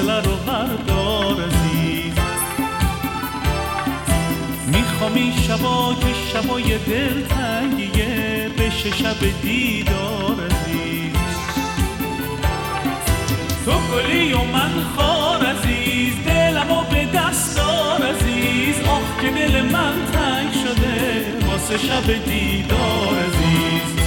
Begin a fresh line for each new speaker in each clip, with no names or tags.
فاصله رو بردار عزیز. میخوام این شبا که شبای دلتنگیه بشه شب دیدار عزیز. تو گلی و من خار عزیز، دلمو به دست دار عزیز. آخ که دل من تنگ شده واسه شب دیدار عزیز.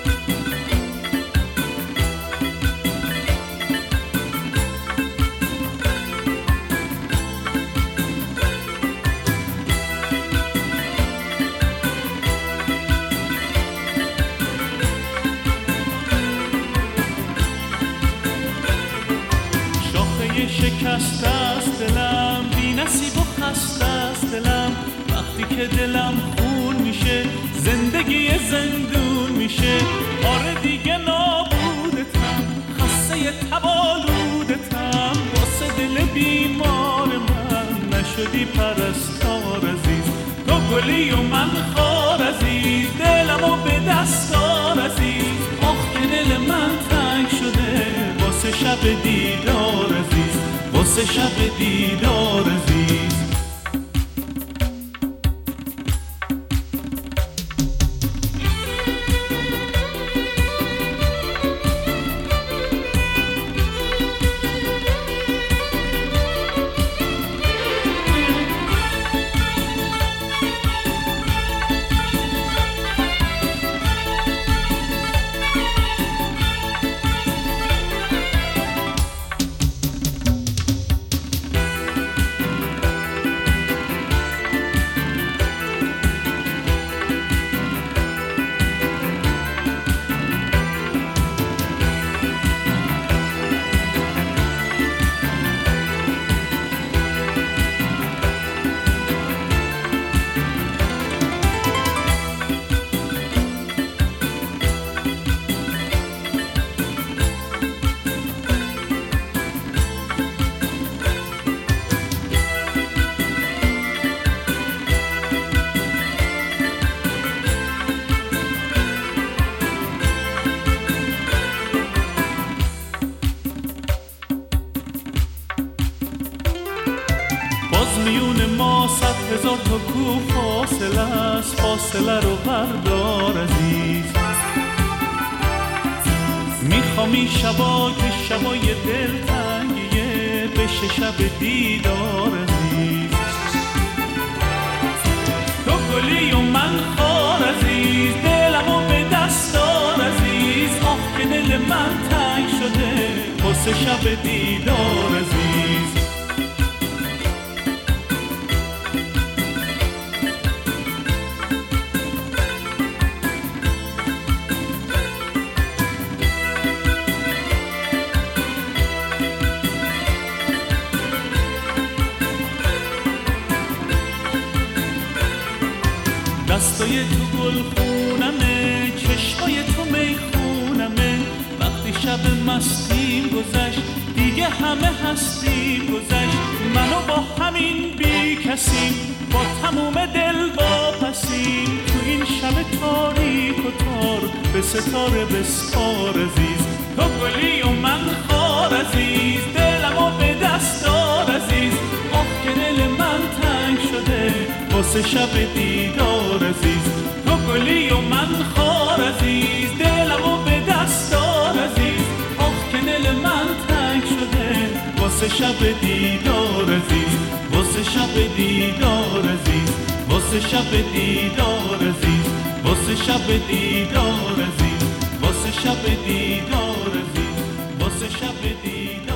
شکسته است دلم، بی نصیب و خسته است دلم. وقتی که دلم خون میشه زندگی زندون میشه. آره دیگه نابودتم، خسته تبالودتم. واسه دل بیمار من نشدی پرستار عزیز. تو گلی و من خار عزیز، دلمو به دست دار عزیز. آخ که دل من تنگ شده واسه شب دیدار عزیز، واسه شب دیدار عزیز. میون ما 100,000 تا کو فاصله است. فاصله رو بردار عزیز. میخوام این شبا که شبای دلتنگیه بشه شب دیدار عزیز. تو گلی و من خار عزیز، دلمو به دست دار عزیز. آخ که دل من تنگ شده واسه شب دیدار عزیز. دستای تو گل خونمه، چشمای تو میخونمه. وقتی شب مستیم گذشت دیگه همه هستیم گذشت. منو با همین بی کسیم، با تموم دل واپسیم. تو این شب تاریک و تار به ستاره بسپار عزیز. تو گلی و من خار عزیز، دلمو به دست دار عزیز. آخ که دل من تنگ شده واسه شب دیدار عزیز. تو گلی و من خار عزیز، دلمو به دست دار عزیز. آخ که دل من تنگ شده واسه شب دیدار عزیز، واسه شب دیدار عزیز، واسه شب دیدار عزیز، واسه شب دیدار عزیز، واسه شب دیدار عزیز، واسه شب دیدار.